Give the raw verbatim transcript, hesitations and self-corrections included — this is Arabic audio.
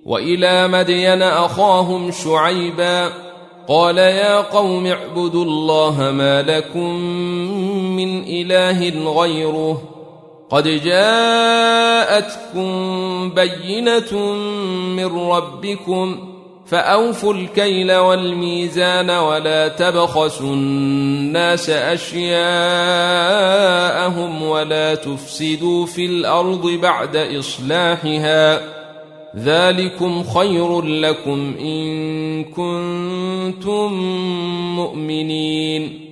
وإلى مدين أخاهم شعيبا قال يا قوم اعبدوا الله ما لكم من إله غيره قد جاءتكم بينة من ربكم فأوفوا الكيل والميزان ولا تبخسوا الناس أشياءهم ولا تفسدوا في الأرض بعد إصلاحها ذلكم خير لكم إن كنتم مؤمنين